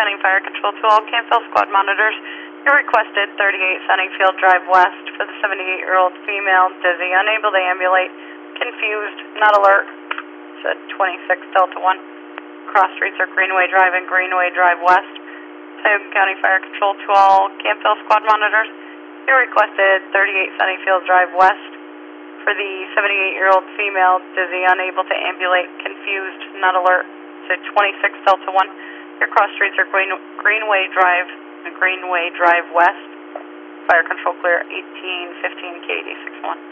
County Fire Control to all Campbell Squad monitors. You requested 38 Sunnyfield Drive West for the 78-year-old female, dizzy, unable to ambulate, confused, not alert. Said 26 Delta 1. Cross streets are Greenway Drive and Greenway Drive West. Tioga County Fire Control to all Campbell Squad monitors. You requested 38 Sunnyfield Drive West for the 78-year-old female, dizzy, unable to ambulate, confused, not alert. Said 26 Delta 1. Your cross streets are Greenway Drive and Greenway Drive West. Fire control clear 1815 KD 61.